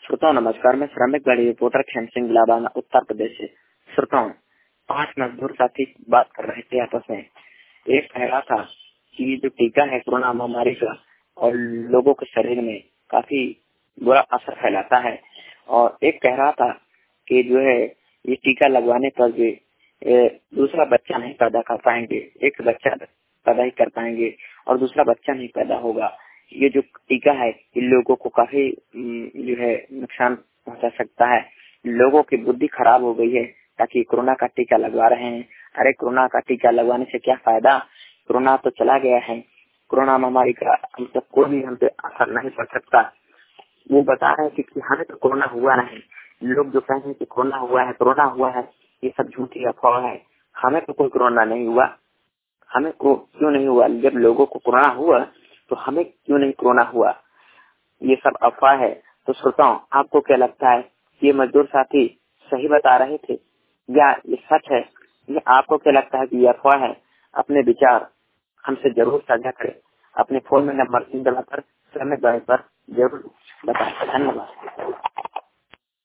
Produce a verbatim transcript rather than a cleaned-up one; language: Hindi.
श्रोताओं नमस्कार, मैं श्रमिक गाड़ी रिपोर्टर खेम सिंह बिलाबाना उत्तर प्रदेश से। श्रोताओं, पांच मजदूर साथी बात कर रहे थे आपस में। एक कह रहा था कि जो टीका है कोरोना महामारी का और लोगों के शरीर में काफी बुरा असर फैलाता है, और एक कह रहा था कि जो है ये टीका लगवाने पर भी दूसरा बच्चा नहीं पैदा कर पाएंगे, एक बच्चा पैदा ही कर पाएंगे और दूसरा बच्चा नहीं पैदा होगा। ये जो टीका है इन लोगों को काफी जो है नुकसान पहुंचा सकता है। लोगों की बुद्धि खराब हो गई है ताकि कोरोना का टीका लगवा रहे हैं। अरे कोरोना का टीका लगवाने से क्या फायदा, कोरोना तो चला गया है। कोरोना महामारी का हम तक कोई भी हम पे असर नहीं पड़ सकता। वो बता रहे हैं कि हमें तो कोरोना हुआ नहीं। लोग जो कहते हैं कि कोरोना हुआ है कोरोना हुआ है ये सब झूठी अफवाह है। हमें तो कोई कोरोना नहीं हुआ। हमें को क्यों नहीं हुआ? जब लोगों को कोरोना हुआ तो हमें क्यों नहीं कोरोना हुआ? ये सब अफवाह है। तो श्रोताओं, आपको क्या लगता है, ये मजदूर साथी सही बता रहे थे या ये सच है? ये आपको क्या लगता है कि ये अफवाह है? अपने विचार हमसे जरूर साझा करें। अपने फोन में नंबर तीन दबाकर समय पर जरूर बताएं। धन्यवाद।